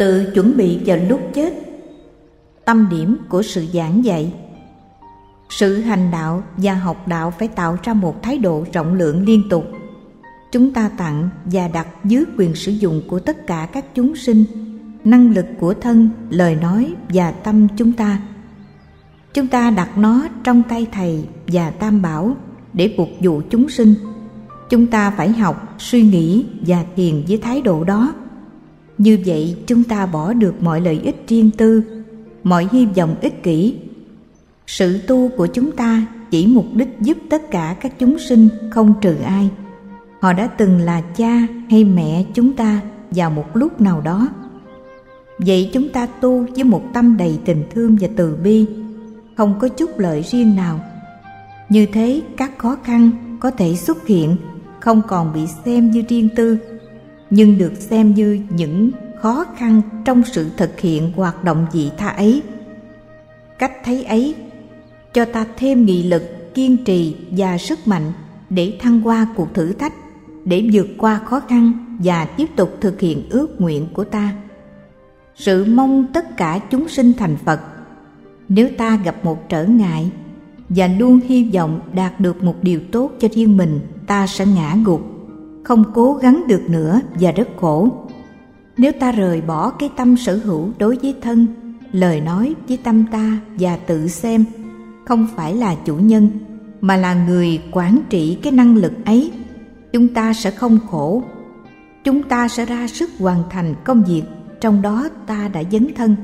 Tự chuẩn bị vào lúc chết. Tâm điểm của sự giảng dạy. Sự hành đạo và học đạo phải tạo ra một thái độ rộng lượng liên tục. Chúng ta tặng và đặt dưới quyền sử dụng của tất cả các chúng sinh năng lực của thân, lời nói và tâm chúng ta. Chúng ta đặt nó trong tay Thầy và Tam Bảo để phục vụ chúng sinh. Chúng ta phải học, suy nghĩ và thiền với thái độ đó. Như vậy chúng ta bỏ được mọi lợi ích riêng tư, mọi hy vọng ích kỷ. Sự tu của chúng ta chỉ mục đích giúp tất cả các chúng sinh, không trừ ai. Họ đã từng là cha hay mẹ chúng ta vào một lúc nào đó. Vậy chúng ta tu với một tâm đầy tình thương và từ bi, không có chút lợi riêng nào. Như thế các khó khăn có thể xuất hiện không còn bị xem như riêng tư, nhưng được xem như những khó khăn trong sự thực hiện hoạt động vị tha ấy. Cách thấy ấy cho ta thêm nghị lực, kiên trì và sức mạnh để thăng qua cuộc thử thách, để vượt qua khó khăn và tiếp tục thực hiện ước nguyện của ta. Sự mong tất cả chúng sinh thành Phật. Nếu ta gặp một trở ngại và luôn hy vọng đạt được một điều tốt cho riêng mình, ta sẽ ngã gục, không cố gắng được nữa và rất khổ. Nếu ta rời bỏ cái tâm sở hữu đối với thân, lời nói với tâm ta và tự xem không phải là chủ nhân mà là người quản trị cái năng lực ấy, chúng ta sẽ không khổ. Chúng ta sẽ ra sức hoàn thành công việc trong đó ta đã dấn thân.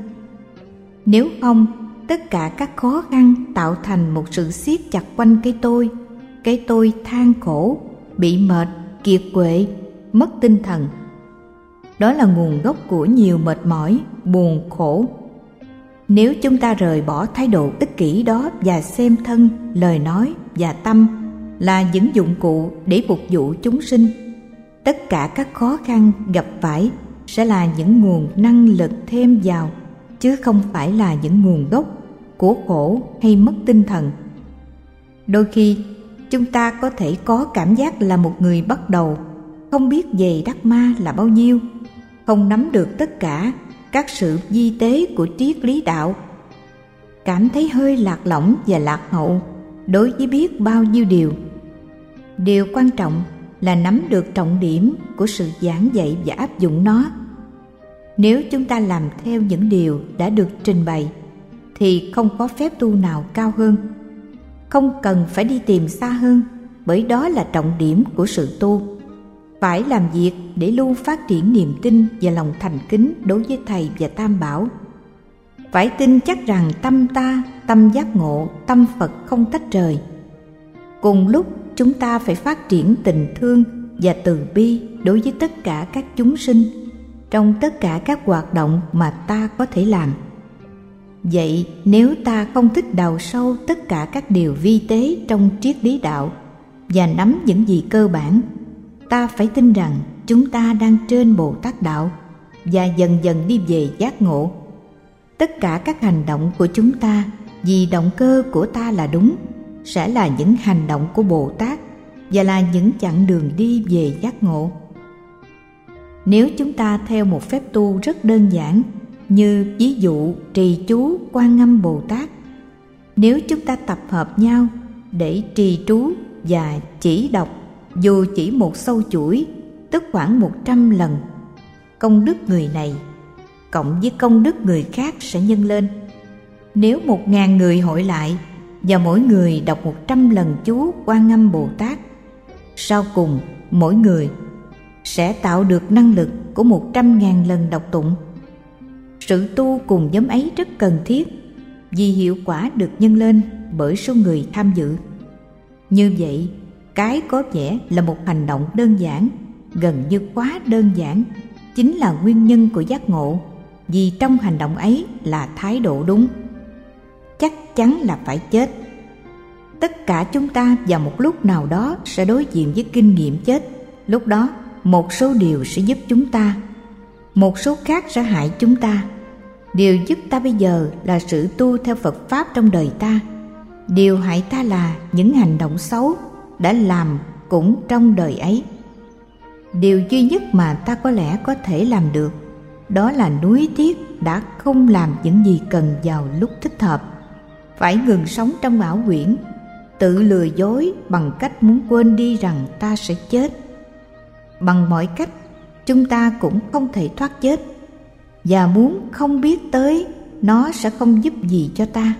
Nếu không, tất cả các khó khăn tạo thành một sự siết chặt quanh cái tôi than khổ, bị mệt, kiệt quệ, mất tinh thần. Đó là nguồn gốc của nhiều mệt mỏi, buồn khổ. Nếu chúng ta rời bỏ thái độ ích kỷ đó và xem thân, lời nói và tâm là những dụng cụ để phục vụ chúng sinh, tất cả các khó khăn gặp phải sẽ là những nguồn năng lực thêm vào, chứ không phải là những nguồn gốc của khổ hay mất tinh thần. Đôi khi chúng ta có thể có cảm giác là một người bắt đầu, không biết về Dharma là bao nhiêu, không nắm được tất cả các sự vi tế của triết lý đạo, cảm thấy hơi lạc lõng và lạc hậu đối với biết bao nhiêu điều. Điều quan trọng là nắm được trọng điểm của sự giảng dạy và áp dụng nó. Nếu chúng ta làm theo những điều đã được trình bày thì không có phép tu nào cao hơn. Không cần phải đi tìm xa hơn, bởi đó là trọng điểm của sự tu. Phải làm việc để luôn phát triển niềm tin và lòng thành kính đối với Thầy và Tam Bảo. Phải tin chắc rằng tâm ta, tâm giác ngộ, tâm Phật không tách rời. Cùng lúc chúng ta phải phát triển tình thương và từ bi đối với tất cả các chúng sinh trong tất cả các hoạt động mà ta có thể làm. Vậy nếu ta không thích đào sâu tất cả các điều vi tế trong triết lý đạo và nắm những gì cơ bản, ta phải tin rằng chúng ta đang trên Bồ Tát đạo và dần dần đi về giác ngộ. Tất cả các hành động của chúng ta, vì động cơ của ta là đúng, sẽ là những hành động của Bồ Tát và là những chặng đường đi về giác ngộ. Nếu chúng ta theo một phép tu rất đơn giản, như ví dụ trì chú Quan Âm Bồ Tát, nếu chúng ta tập hợp nhau để trì chú và chỉ đọc dù chỉ một sâu chuỗi, tức khoảng 100 lần, công đức người này cộng với công đức người khác sẽ nhân lên. Nếu 1000 người hội lại và mỗi người đọc 100 lần chú Quan Âm Bồ Tát, sau cùng mỗi người sẽ tạo được năng lực của 100.000 lần đọc tụng. Sự tu cùng nhóm ấy rất cần thiết vì hiệu quả được nhân lên bởi số người tham dự. Như vậy, cái có vẻ là một hành động đơn giản, gần như quá đơn giản, chính là nguyên nhân của giác ngộ, vì trong hành động ấy là thái độ đúng. Chắc chắn là phải chết. Tất cả chúng ta vào một lúc nào đó sẽ đối diện với kinh nghiệm chết. Lúc đó, một số điều sẽ giúp chúng ta, một số khác sẽ hại chúng ta. Điều giúp ta bây giờ là sự tu theo Phật Pháp trong đời ta. Điều hại ta là những hành động xấu đã làm cũng trong đời ấy. Điều duy nhất mà ta có lẽ có thể làm được đó là nuối tiếc đã không làm những gì cần vào lúc thích hợp. Phải ngừng sống trong ảo huyễn, tự lừa dối bằng cách muốn quên đi rằng ta sẽ chết. Bằng mọi cách, chúng ta cũng không thể thoát chết, và muốn không biết tới nó sẽ không giúp gì cho ta.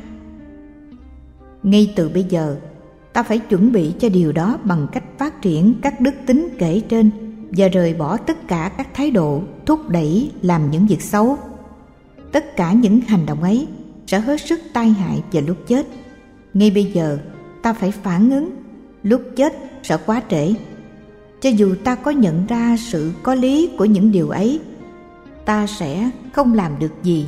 Ngay từ bây giờ, ta phải chuẩn bị cho điều đó bằng cách phát triển các đức tính kể trên và rời bỏ tất cả các thái độ thúc đẩy làm những việc xấu. Tất cả những hành động ấy sẽ hết sức tai hại vào lúc chết. Ngay bây giờ, ta phải phản ứng, lúc chết sẽ quá trễ. Cho dù ta có nhận ra sự có lý của những điều ấy, ta sẽ không làm được gì.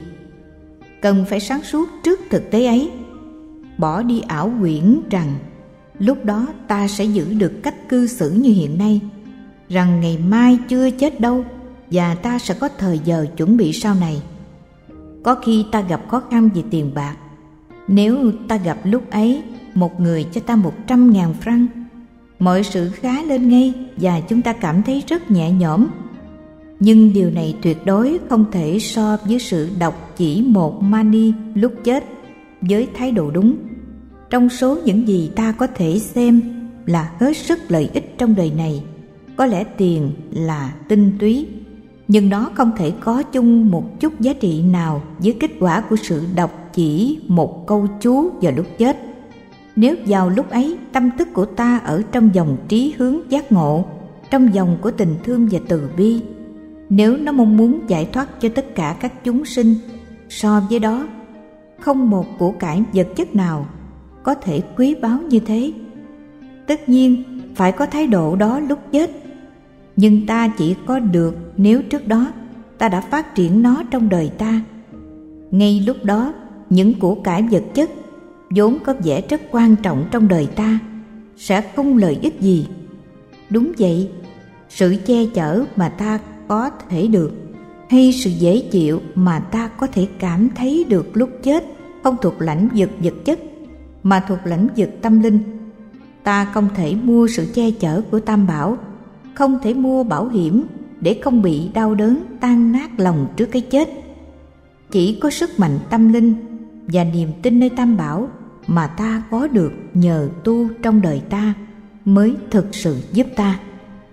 Cần phải sáng suốt trước thực tế ấy, bỏ đi ảo huyễn rằng lúc đó ta sẽ giữ được cách cư xử như hiện nay, rằng ngày mai chưa chết đâu và ta sẽ có thời giờ chuẩn bị sau này. Có khi ta gặp khó khăn về tiền bạc. Nếu ta gặp lúc ấy một người cho ta 100.000 franc, mọi sự khá lên ngay và chúng ta cảm thấy rất nhẹ nhõm. Nhưng điều này tuyệt đối không thể so với sự đọc chỉ một mani lúc chết với thái độ đúng. Trong số những gì ta có thể xem là hết sức lợi ích trong đời này, có lẽ tiền là tinh túy, nhưng nó không thể có chung một chút giá trị nào với kết quả của sự đọc chỉ một câu chú vào lúc chết. Nếu vào lúc ấy tâm thức của ta ở trong dòng trí hướng giác ngộ, trong dòng của tình thương và từ bi, nếu nó mong muốn giải thoát cho tất cả các chúng sinh, so với đó không một của cải vật chất nào có thể quý báu như thế. Tất nhiên phải có thái độ đó lúc chết, nhưng ta chỉ có được nếu trước đó ta đã phát triển nó trong đời ta. Ngay lúc đó, những của cải vật chất vốn có vẻ rất quan trọng trong đời ta sẽ không lợi ích gì. Đúng vậy, sự che chở mà ta có thể được, hay sự dễ chịu mà ta có thể cảm thấy được lúc chết không thuộc lãnh vực vật chất mà thuộc lãnh vực tâm linh. Ta không thể mua sự che chở của Tam Bảo, không thể mua bảo hiểm để không bị đau đớn tan nát lòng trước cái chết. Chỉ có sức mạnh tâm linh và niềm tin nơi Tam Bảo mà ta có được nhờ tu trong đời ta mới thực sự giúp ta.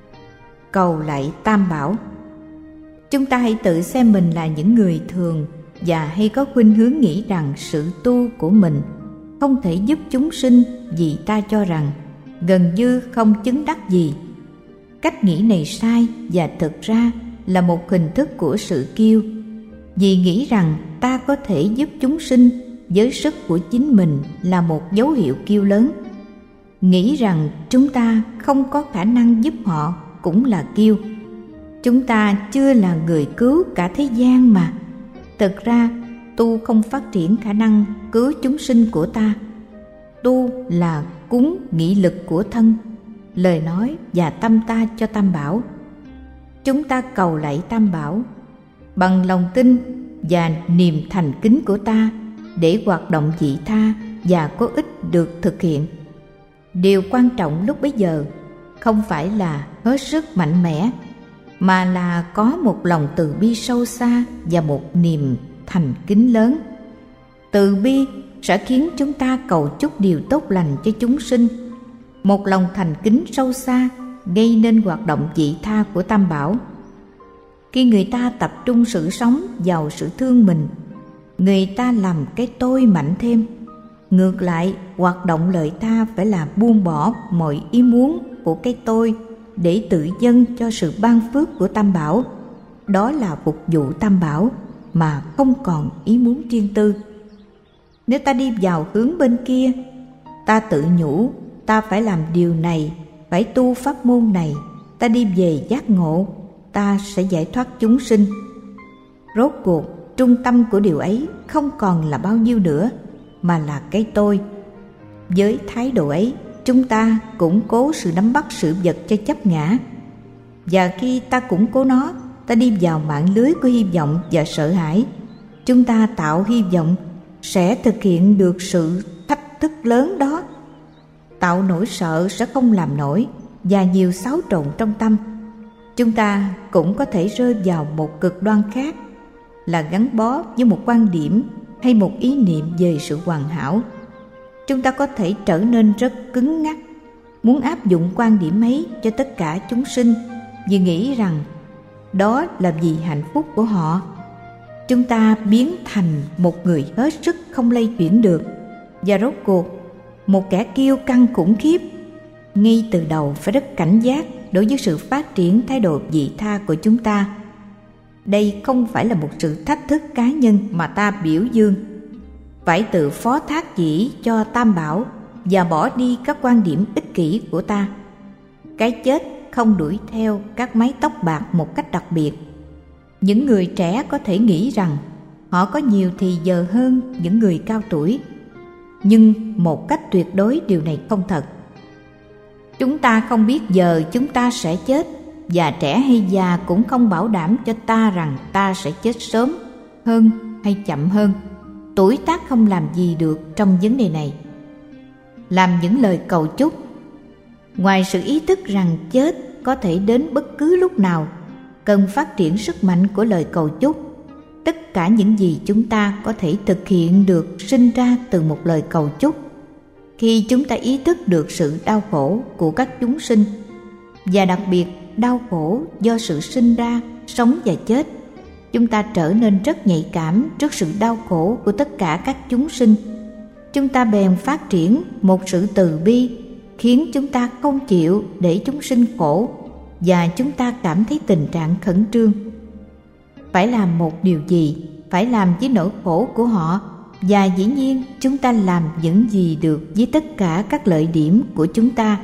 Cầu lạy Tam Bảo. Chúng ta hãy tự xem mình là những người thường và hay có khuynh hướng nghĩ rằng sự tu của mình không thể giúp chúng sinh vì ta cho rằng gần như không chứng đắc gì. Cách nghĩ này sai và thực ra là một hình thức của sự kiêu, vì nghĩ rằng ta có thể giúp chúng sinh với sức của chính mình là một dấu hiệu kiêu lớn. Nghĩ rằng chúng ta không có khả năng giúp họ cũng là kiêu. Chúng ta chưa là người cứu cả thế gian mà. Thực ra tu không phát triển khả năng cứu chúng sinh của ta. Tu là cúng nghị lực của thân, lời nói và tâm ta cho Tam Bảo. Chúng ta cầu lạy Tam Bảo bằng lòng tin và niềm thành kính của ta để hoạt động vị tha và có ích được thực hiện. Điều quan trọng lúc bấy giờ không phải là hết sức mạnh mẽ, mà là có một lòng từ bi sâu xa và một niềm thành kính lớn. Từ bi sẽ khiến chúng ta cầu chúc điều tốt lành cho chúng sinh. Một lòng thành kính sâu xa gây nên hoạt động vị tha của Tam Bảo. Khi người ta tập trung sự sống vào sự thương mình, người ta làm cái tôi mạnh thêm. Ngược lại, hoạt động lợi ta phải là buông bỏ mọi ý muốn của cái tôi để tự dâng cho sự ban phước của Tam Bảo. Đó là phục vụ Tam Bảo mà không còn ý muốn riêng tư. Nếu ta đi vào hướng bên kia, ta tự nhủ ta phải làm điều này, phải tu pháp môn này, ta đi về giác ngộ, ta sẽ giải thoát chúng sinh. Rốt cuộc, trung tâm của điều ấy không còn là bao nhiêu nữa, mà là cái tôi. Với thái độ ấy, chúng ta củng cố sự nắm bắt sự vật cho chấp ngã. Và khi ta củng cố nó, ta đi vào mạng lưới của hy vọng và sợ hãi. Chúng ta tạo hy vọng sẽ thực hiện được sự thách thức lớn đó. Tạo nỗi sợ sẽ không làm nổi và nhiều xáo trộn trong tâm. Chúng ta cũng có thể rơi vào một cực đoan khác là gắn bó với một quan điểm hay một ý niệm về sự hoàn hảo. Chúng ta có thể trở nên rất cứng ngắc, muốn áp dụng quan điểm ấy cho tất cả chúng sinh vì nghĩ rằng đó là vì hạnh phúc của họ. Chúng ta biến thành một người hết sức không lay chuyển được, và rốt cuộc một kẻ kiêu căng khủng khiếp. Ngay từ đầu phải rất cảnh giác đối với sự phát triển thái độ vị tha của chúng ta. Đây không phải là một sự thách thức cá nhân mà ta biểu dương. Phải tự phó thác chỉ cho Tam Bảo và bỏ đi các quan điểm ích kỷ của ta. Cái chết không đuổi theo các mái tóc bạc một cách đặc biệt. Những người trẻ có thể nghĩ rằng họ có nhiều thì giờ hơn những người cao tuổi, nhưng một cách tuyệt đối điều này không thật. Chúng ta không biết giờ chúng ta sẽ chết, và trẻ hay già cũng không bảo đảm cho ta rằng ta sẽ chết sớm hơn hay chậm hơn. Tuổi tác không làm gì được trong vấn đề này. Làm những lời cầu chúc, ngoài sự ý thức rằng chết có thể đến bất cứ lúc nào, cần phát triển sức mạnh của lời cầu chúc. Tất cả những gì chúng ta có thể thực hiện được sinh ra từ một lời cầu chúc. Khi chúng ta ý thức được sự đau khổ của các chúng sinh, và đặc biệt đau khổ do sự sinh ra, sống và chết, chúng ta trở nên rất nhạy cảm trước sự đau khổ của tất cả các chúng sinh. Chúng ta bèn phát triển một sự từ bi, khiến chúng ta không chịu để chúng sinh khổ, và chúng ta cảm thấy tình trạng khẩn trương. Phải làm một điều gì, phải làm với nỗi khổ của họ, và dĩ nhiên chúng ta làm những gì được với tất cả các lợi điểm của chúng ta.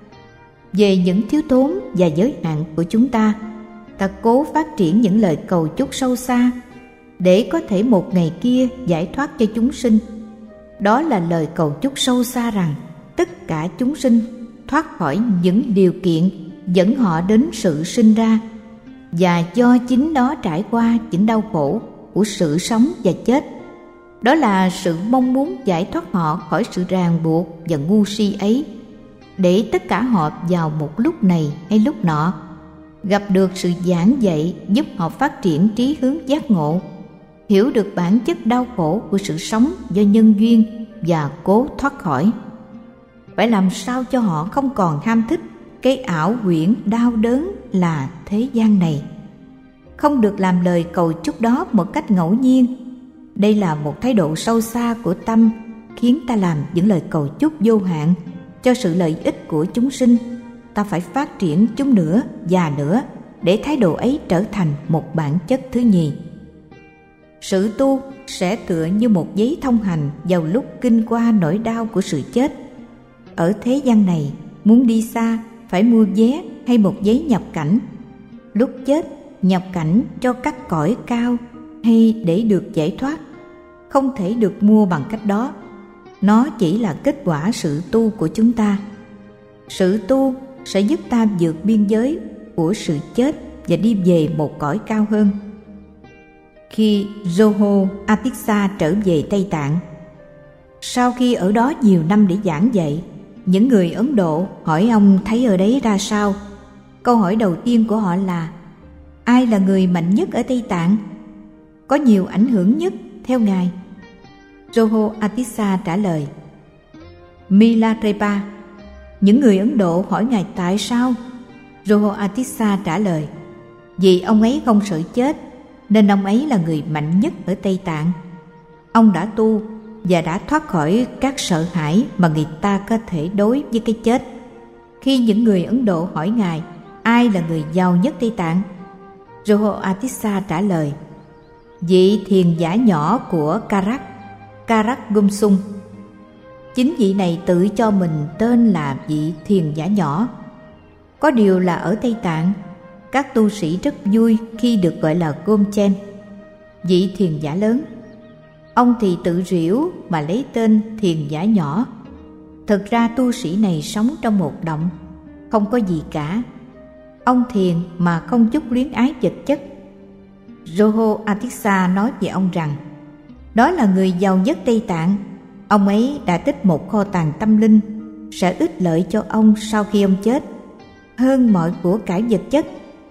Về những thiếu thốn và giới hạn của chúng ta, ta cố phát triển những lời cầu chúc sâu xa để có thể một ngày kia giải thoát cho chúng sinh. Đó là lời cầu chúc sâu xa rằng tất cả chúng sinh thoát khỏi những điều kiện dẫn họ đến sự sinh ra, và do chính nó trải qua những đau khổ của sự sống và chết. Đó là sự mong muốn giải thoát họ khỏi sự ràng buộc và ngu si ấy, để tất cả họ vào một lúc này hay lúc nọ gặp được sự giảng dạy giúp họ phát triển trí hướng giác ngộ, hiểu được bản chất đau khổ của sự sống do nhân duyên và cố thoát khỏi. Phải làm sao cho họ không còn ham thích cái ảo huyễn đau đớn là thế gian này. Không được làm lời cầu chúc đó một cách ngẫu nhiên. Đây là một thái độ sâu xa của tâm, khiến ta làm những lời cầu chúc vô hạn cho sự lợi ích của chúng sinh. Ta phải phát triển chúng nữa và nữa, để thái độ ấy trở thành một bản chất thứ nhì. Sự tu sẽ tựa như một giấy thông hành vào lúc kinh qua nỗi đau của sự chết. Ở thế gian này, muốn đi xa phải mua vé hay một giấy nhập cảnh. Lúc chết, nhập cảnh cho các cõi cao hay để được giải thoát, không thể được mua bằng cách đó. Nó chỉ là kết quả sự tu của chúng ta. Sự tu sẽ giúp ta vượt biên giới của sự chết và đi về một cõi cao hơn. Khi Joho Atissa trở về Tây Tạng, sau khi ở đó nhiều năm để giảng dạy, những người Ấn Độ hỏi ông thấy ở đấy ra sao. Câu hỏi đầu tiên của họ là: ai là người mạnh nhất ở Tây Tạng, có nhiều ảnh hưởng nhất theo Ngài? Joho Atissa trả lời: Milarepa. Những người Ấn Độ hỏi Ngài tại sao. Joho Atissa trả lời: vì ông ấy không sợ chết, nên ông ấy là người mạnh nhất ở Tây Tạng. Ông đã tu và đã thoát khỏi các sợ hãi mà người ta có thể đối với cái chết. Khi những người Ấn Độ hỏi Ngài ai là người giàu nhất Tây Tạng, Joho Atissa trả lời: vị thiền giả nhỏ của Karak Gumsung. Chính vị này tự cho mình tên là vị thiền giả nhỏ. Có điều là ở Tây Tạng, các tu sĩ rất vui khi được gọi là Gomchen, vị thiền giả lớn. Ông thì tự giễu mà lấy tên thiền giả nhỏ. Thực ra tu sĩ này sống trong một động, không có gì cả. Ông thiền mà không chút luyến ái vật chất. Joho Atissa nói về ông rằng đó là người giàu nhất Tây Tạng. Ông ấy đã tích một kho tàng tâm linh sẽ ích lợi cho ông sau khi ông chết hơn mọi của cải vật chất.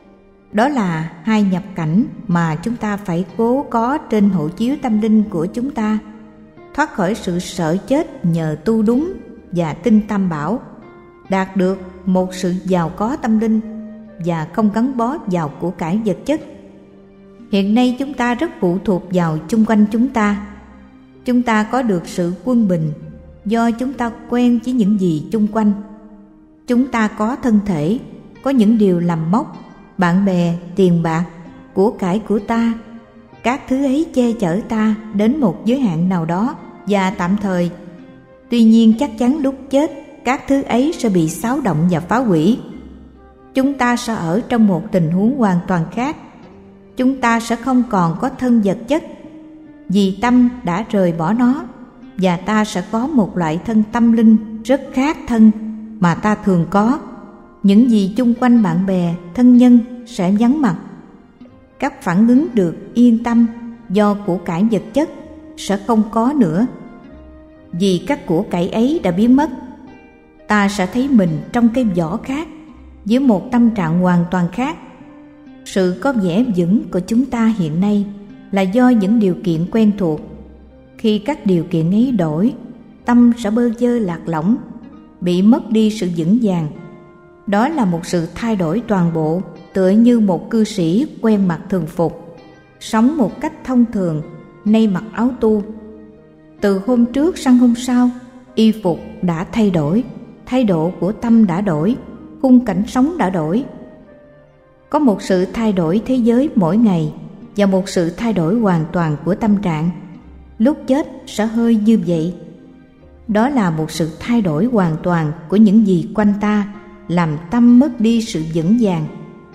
Đó là hai nhập cảnh mà chúng ta phải cố có trên hộ chiếu tâm linh của chúng ta. Thoát khỏi sự sợ chết nhờ tu đúng và tin Tam Bảo, đạt được một sự giàu có tâm linh và không gắn bó vào của cải vật chất. Hiện nay chúng ta rất phụ thuộc vào chung quanh chúng ta. Chúng ta có được sự quân bình do chúng ta quen với những gì chung quanh. Chúng ta có thân thể, có những điều làm mốc, bạn bè, tiền bạc, của cải của ta. Các thứ ấy che chở ta đến một giới hạn nào đó và tạm thời. Tuy nhiên chắc chắn lúc chết, các thứ ấy sẽ bị xáo động và phá hủy. Chúng ta sẽ ở trong một tình huống hoàn toàn khác. Chúng ta sẽ không còn có thân vật chất, vì tâm đã rời bỏ nó, và ta sẽ có một loại thân tâm linh rất khác thân mà ta thường có. Những gì chung quanh bạn bè, thân nhân sẽ vắng mặt. Các phản ứng được yên tâm do của cải vật chất sẽ không có nữa, vì các của cải ấy đã biến mất. Ta sẽ thấy mình trong cái vỏ khác, với một tâm trạng hoàn toàn khác. Sự có vẻ vững của chúng ta hiện nay là do những điều kiện quen thuộc. Khi các điều kiện ấy đổi, tâm sẽ bơ vơ lạc lõng, bị mất đi sự vững vàng. Đó là một sự thay đổi toàn bộ, tựa như một cư sĩ quen mặc thường phục, sống một cách thông thường, nay mặc áo tu. Từ hôm trước sang hôm sau, y phục đã thay đổi, thái độ của tâm đã đổi, khung cảnh sống đã đổi. Có một sự thay đổi thế giới mỗi ngày và một sự thay đổi hoàn toàn của tâm trạng. Lúc chết sẽ hơi như vậy. Đó là một sự thay đổi hoàn toàn của những gì quanh ta, làm tâm mất đi sự vững vàng.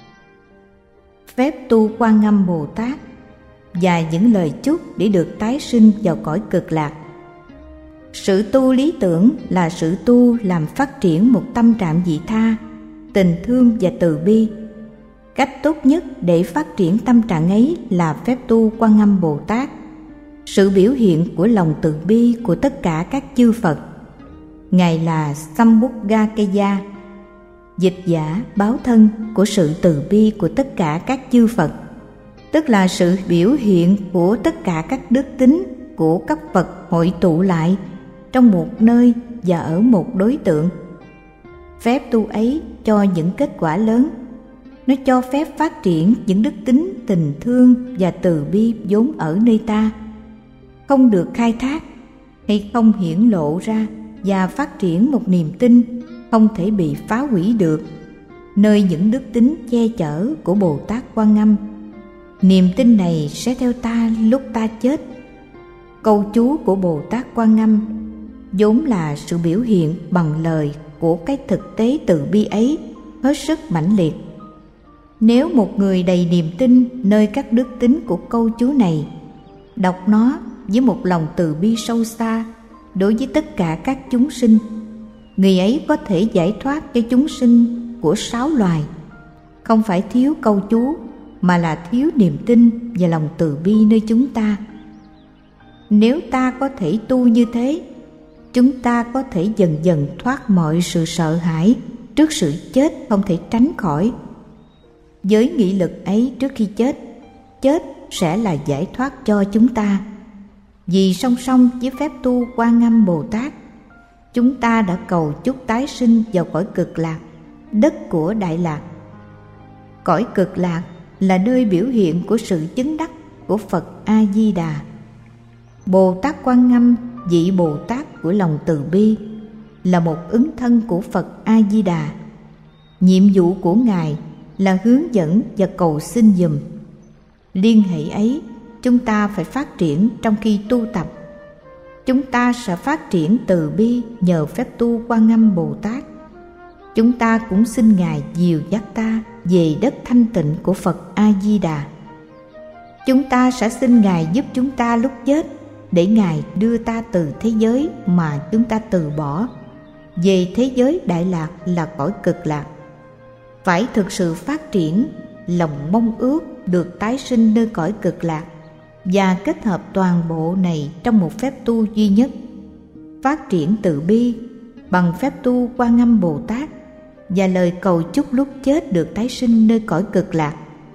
Phép tu Quan Âm Bồ Tát và những lời chúc để được tái sinh vào cõi cực lạc. Sự tu lý tưởng là sự tu làm phát triển một tâm trạng vị tha, tình thương và từ bi. Cách tốt nhất để phát triển tâm trạng ấy là phép tu Quan Âm Bồ Tát, sự biểu hiện của lòng từ bi của tất cả các chư Phật. Ngài là Sambuddhakaya, dịch giả báo thân của sự từ bi của tất cả các chư Phật, tức là sự biểu hiện của tất cả các đức tính của các Phật hội tụ lại trong một nơi và ở một đối tượng. Phép tu ấy cho những kết quả lớn. Nó cho phép phát triển những đức tính tình thương và từ bi vốn ở nơi ta, không được khai thác hay không hiển lộ ra, và phát triển một niềm tin không thể bị phá hủy được, nơi những đức tính che chở của Bồ Tát Quan Âm. Niềm tin này sẽ theo ta lúc ta chết. Câu chú của Bồ Tát Quan Âm vốn là sự biểu hiện bằng lời của cái thực tế từ bi ấy hết sức mãnh liệt. Nếu một người đầy niềm tin nơi các đức tính của câu chú này, đọc nó với một lòng từ bi sâu xa đối với tất cả các chúng sinh, người ấy có thể giải thoát cho chúng sinh của 6 loài. Không phải thiếu câu chú, mà là thiếu niềm tin và lòng từ bi nơi chúng ta. Nếu ta có thể tu như thế, chúng ta có thể dần dần thoát mọi sự sợ hãi trước sự chết không thể tránh khỏi. Với nghị lực ấy, trước khi chết sẽ là giải thoát cho chúng ta. Vì song song với phép tu Quan Âm Bồ Tát, chúng ta đã cầu chúc tái sinh vào cõi cực lạc, đất của Đại Lạc. Cõi cực lạc là nơi biểu hiện của sự chứng đắc của Phật A-di-đà. Bồ Tát Quan Âm, vị Bồ Tát của lòng từ bi, là một ứng thân của Phật A-di-đà. Nhiệm vụ của Ngài là hướng dẫn và cầu xin giùm. Liên hệ ấy chúng ta phải phát triển trong khi tu tập. Chúng ta sẽ phát triển từ bi nhờ phép tu Quan Âm Bồ Tát. Chúng ta cũng xin Ngài dìu dắt ta về đất thanh tịnh của Phật A-di-đà. Chúng ta sẽ xin Ngài giúp chúng ta lúc chết, để Ngài đưa ta từ thế giới mà chúng ta từ bỏ về thế giới Đại Lạc là cõi cực lạc. Phải thực sự phát triển lòng mong ước được tái sinh nơi cõi cực lạc và kết hợp toàn bộ này trong một phép tu duy nhất. Phát triển từ bi bằng phép tu Quan Âm Bồ Tát và lời cầu chúc lúc chết được tái sinh nơi cõi cực lạc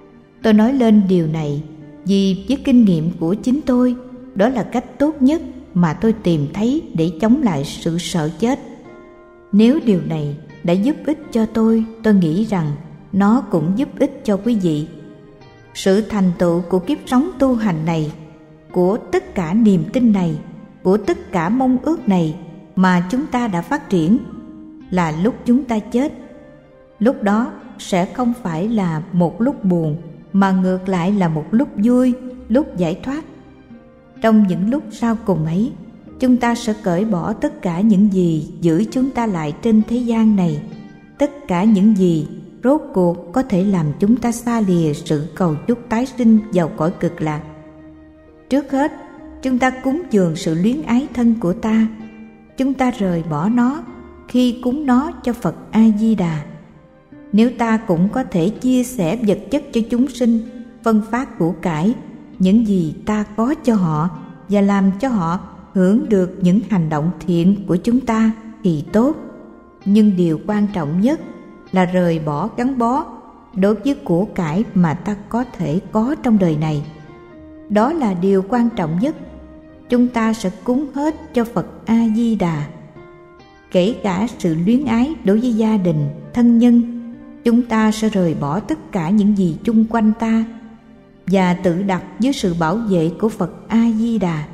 Tôi nói lên điều này vì với kinh nghiệm của chính tôi, đó là cách tốt nhất mà tôi tìm thấy để chống lại sự sợ chết. Nếu điều này đã giúp ích cho tôi nghĩ rằng nó cũng giúp ích cho quý vị. Sự thành tựu của kiếp sống tu hành này, của tất cả niềm tin này, của tất cả mong ước này mà chúng ta đã phát triển là lúc chúng ta chết. Lúc đó sẽ không phải là một lúc buồn, mà ngược lại là một lúc vui, lúc giải thoát. Trong những lúc sau cùng ấy, chúng ta sẽ cởi bỏ tất cả những gì giữ chúng ta lại trên thế gian này, tất cả những gì rốt cuộc có thể làm chúng ta xa lìa sự cầu chúc tái sinh vào cõi cực lạc. Trước hết, chúng ta cúng dường sự luyến ái thân của ta. Chúng ta rời bỏ nó khi cúng nó cho Phật A-di-đà. Nếu ta cũng có thể chia sẻ vật chất cho chúng sinh, phân phát của cải, những gì ta có cho họ, và làm cho họ hưởng được những hành động thiện của chúng ta thì tốt. Nhưng điều quan trọng nhất là rời bỏ gắn bó đối với của cải mà ta có thể có trong đời này. Đó là điều quan trọng nhất. Chúng ta sẽ cúng hết cho Phật A-di-đà. Kể cả sự luyến ái đối với gia đình, thân nhân, chúng ta sẽ rời bỏ tất cả những gì chung quanh ta và tự đặt dưới sự bảo vệ của Phật A-di-đà.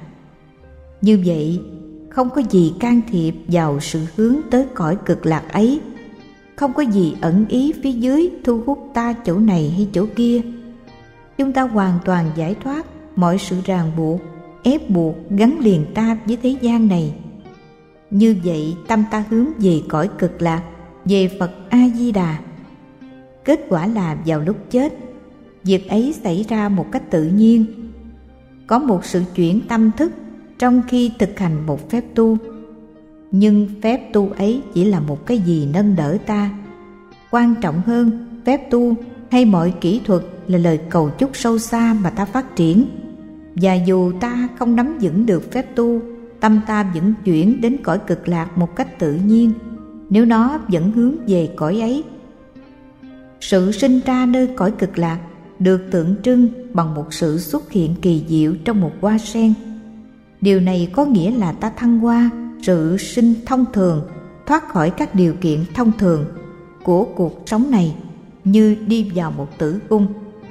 Như vậy, không có gì can thiệp vào sự hướng tới cõi cực lạc ấy. Không có gì ẩn ý phía dưới thu hút ta chỗ này hay chỗ kia. Chúng ta hoàn toàn giải thoát mọi sự ràng buộc, ép buộc gắn liền ta với thế gian này. Như vậy, tâm ta hướng về cõi cực lạc, về Phật A-di-đà. Kết quả là vào lúc chết, việc ấy xảy ra một cách tự nhiên. Có một sự chuyển tâm thức trong khi thực hành một phép tu. Nhưng phép tu ấy chỉ là một cái gì nâng đỡ ta. Quan trọng hơn, phép tu hay mọi kỹ thuật là lời cầu chúc sâu xa mà ta phát triển. Và dù ta không nắm vững được phép tu, tâm ta vẫn chuyển đến cõi cực lạc một cách tự nhiên, nếu nó vẫn hướng về cõi ấy. Sự sinh ra nơi cõi cực lạc được tượng trưng bằng một sự xuất hiện kỳ diệu trong một hoa sen. Điều này có nghĩa là ta thăng hoa sự sinh thông thường, thoát khỏi các điều kiện thông thường của cuộc sống này, như đi vào một tử cung.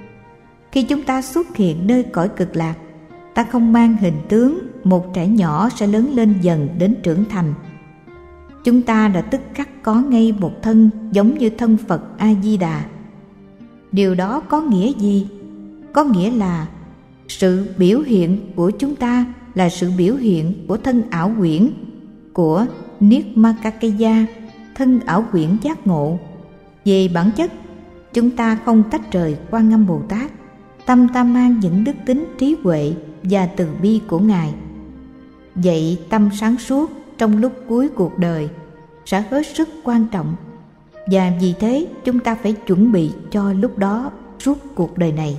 Khi chúng ta xuất hiện nơi cõi cực lạc, ta không mang hình tướng một trẻ nhỏ sẽ lớn lên dần đến trưởng thành. Chúng ta đã tức khắc có ngay một thân giống như thân Phật A-di-đà. Điều đó có nghĩa gì? Có nghĩa là sự biểu hiện của chúng ta là sự biểu hiện của thân ảo quyển, của Nirmakakeya, thân ảo quyển giác ngộ. Về bản chất, chúng ta không tách rời Quan Âm Bồ Tát. Tâm ta mang những đức tính trí huệ và từ bi của Ngài. Vậy tâm sáng suốt trong lúc cuối cuộc đời sẽ hết sức quan trọng, và vì thế chúng ta phải chuẩn bị cho lúc đó suốt cuộc đời này.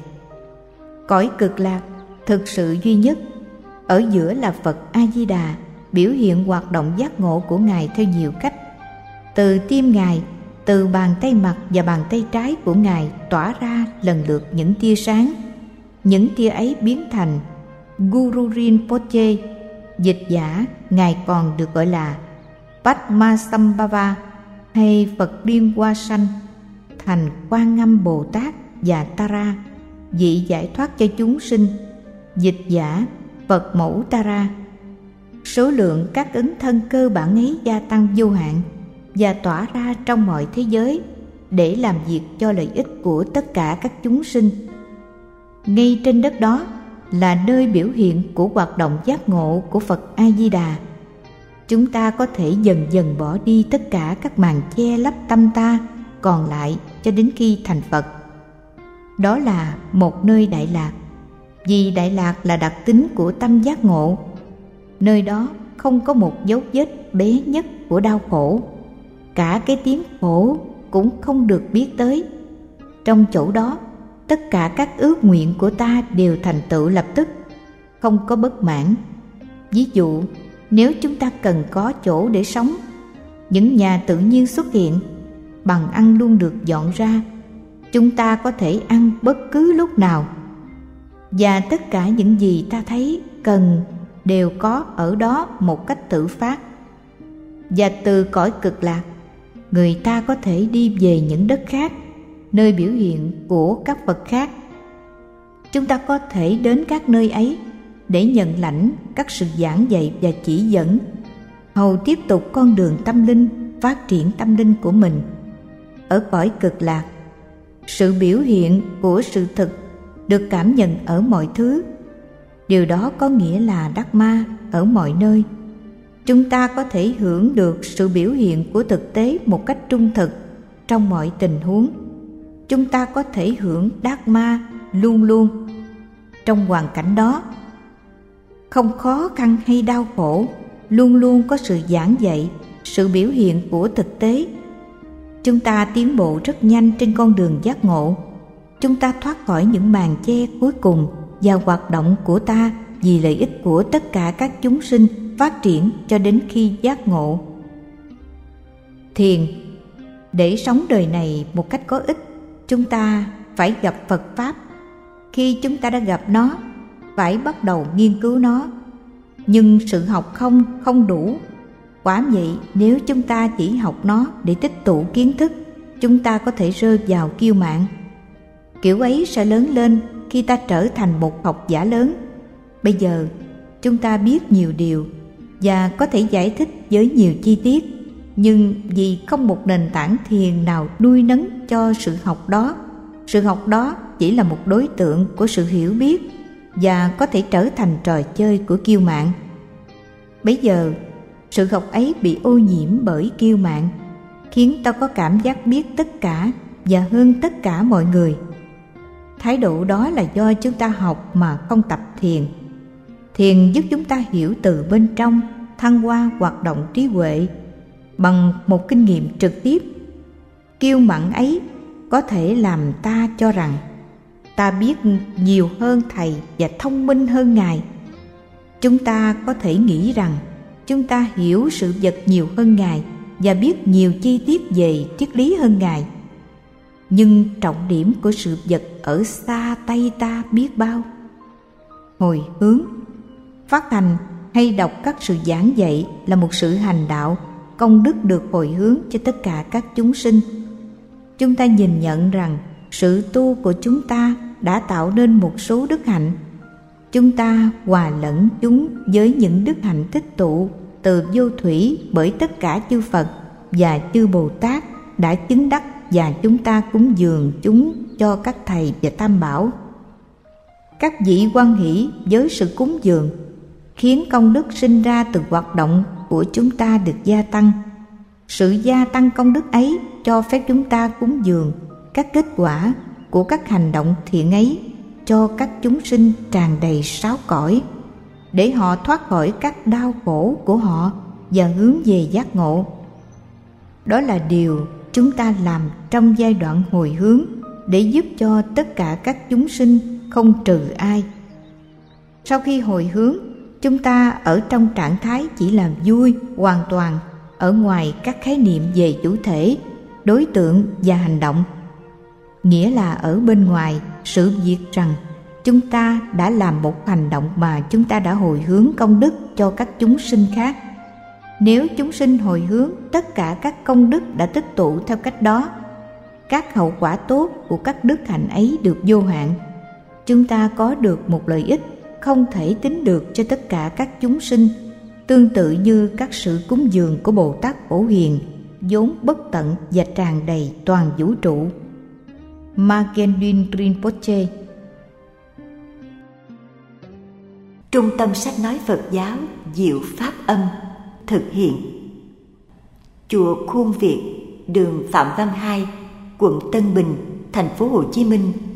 Cõi cực lạc thực sự duy nhất, ở giữa là Phật A-di-đà, biểu hiện hoạt động giác ngộ của Ngài theo nhiều cách. Từ tim Ngài, từ bàn tay mặt và bàn tay trái của Ngài tỏa ra lần lượt những tia sáng. Những tia ấy biến thành Guru Rinpoche. Dịch giả, Ngài còn được gọi là Padmasambhava hay Phật Liên Hoa Sanh, thành Quan Âm Bồ Tát và Tara, vị giải thoát cho chúng sinh. Dịch giả, Phật Mẫu Tara. Số lượng các ứng thân cơ bản ấy gia tăng vô hạn và tỏa ra trong mọi thế giới để làm việc cho lợi ích của tất cả các chúng sinh. Ngay trên đất đó là nơi biểu hiện của hoạt động giác ngộ của Phật A-di-đà. Chúng ta có thể dần dần bỏ đi tất cả các màn che lấp tâm ta còn lại cho đến khi thành Phật. Đó là một nơi Đại Lạc, vì Đại Lạc là đặc tính của tâm giác ngộ. Nơi đó không có một dấu vết bé nhất của đau khổ. Cả cái tiếng khổ cũng không được biết tới. Trong chỗ đó, tất cả các ước nguyện của ta đều thành tựu lập tức, không có bất mãn. Ví dụ, nếu chúng ta cần có chỗ để sống, những nhà tự nhiên xuất hiện, bằng ăn luôn được dọn ra. Chúng ta có thể ăn bất cứ lúc nào, và tất cả những gì ta thấy cần đều có ở đó một cách tự phát. Và từ cõi cực lạc, người ta có thể đi về những đất khác, nơi biểu hiện của các Phật khác. Chúng ta có thể đến các nơi ấy để nhận lãnh các sự giảng dạy và chỉ dẫn, hầu tiếp tục con đường tâm linh, phát triển tâm linh của mình. Ở cõi cực lạc, sự biểu hiện của sự thực được cảm nhận ở mọi thứ. Điều đó có nghĩa là Dharma ở mọi nơi. Chúng ta có thể hưởng được sự biểu hiện của thực tế một cách trung thực trong mọi tình huống. Chúng ta có thể hưởng Dharma luôn luôn trong hoàn cảnh đó. Không khó khăn hay đau khổ, luôn luôn có sự giảng dạy, sự biểu hiện của thực tế. Chúng ta tiến bộ rất nhanh trên con đường giác ngộ. Chúng ta thoát khỏi những màn che cuối cùng và hoạt động của ta vì lợi ích của tất cả các chúng sinh phát triển cho đến khi giác ngộ. Thiền. Để sống đời này một cách có ích, chúng ta phải gặp Phật Pháp. Khi chúng ta đã gặp nó, phải bắt đầu nghiên cứu nó. Nhưng sự học không đủ. Quả vậy, nếu chúng ta chỉ học nó để tích tụ kiến thức, chúng ta có thể rơi vào kiêu mạn. Kiểu ấy sẽ lớn lên khi ta trở thành một học giả lớn. Bây giờ, chúng ta biết nhiều điều và có thể giải thích với nhiều chi tiết, nhưng vì không một nền tảng thiền nào nuôi nấng cho sự học đó chỉ là một đối tượng của sự hiểu biết và có thể trở thành trò chơi của kiêu mạn. Bấy giờ, sự học ấy bị ô nhiễm bởi kiêu mạn, khiến ta có cảm giác biết tất cả và hơn tất cả mọi người. Thái độ đó là do chúng ta học mà không tập thiền. Thiền giúp chúng ta hiểu từ bên trong, thăng hoa hoạt động trí huệ bằng một kinh nghiệm trực tiếp. Kiêu mạn ấy có thể làm ta cho rằng ta biết nhiều hơn thầy và thông minh hơn ngài. Chúng ta có thể nghĩ rằng chúng ta hiểu sự vật nhiều hơn ngài và biết nhiều chi tiết về triết lý hơn ngài. Nhưng trọng điểm của sự vật ở xa tay ta biết bao. Hồi hướng, phát hành hay đọc các sự giảng dạy là một sự hành đạo, công đức được hồi hướng cho tất cả các chúng sinh. Chúng ta nhìn nhận rằng sự tu của chúng ta đã tạo nên một số đức hạnh. Chúng ta hòa lẫn chúng với những đức hạnh tích tụ từ vô thủy bởi tất cả chư Phật và chư Bồ Tát đã chứng đắc, và chúng ta cúng dường chúng cho các thầy và tam bảo. Các vị hoan hỷ với sự cúng dường, khiến công đức sinh ra từ hoạt động của chúng ta được gia tăng. Sự gia tăng công đức ấy cho phép chúng ta cúng dường các kết quả của các hành động thiện ấy cho các chúng sinh tràn đầy sáu cõi, để họ thoát khỏi các đau khổ của họ và hướng về giác ngộ. Đó là điều chúng ta làm trong giai đoạn hồi hướng để giúp cho tất cả các chúng sinh không trừ ai. Sau khi hồi hướng, chúng ta ở trong trạng thái chỉ là vui hoàn toàn, ở ngoài các khái niệm về chủ thể, đối tượng và hành động. Nghĩa là ở bên ngoài sự việc rằng chúng ta đã làm một hành động mà chúng ta đã hồi hướng công đức cho các chúng sinh khác. Nếu chúng sinh hồi hướng, tất cả các công đức đã tích tụ theo cách đó. Các hậu quả tốt của các đức hạnh ấy được vô hạn. Chúng ta có được một lợi ích không thể tính được cho tất cả các chúng sinh, tương tự như các sự cúng dường của Bồ Tát Phổ Hiền, vốn bất tận và tràn đầy toàn vũ trụ. Magendrin Rinpoche. Trung tâm sách nói Phật giáo Diệu Pháp Âm thực hiện. Chùa Khuôn Việt, đường Phạm Văn Hai, quận Tân Bình, thành phố Hồ Chí Minh,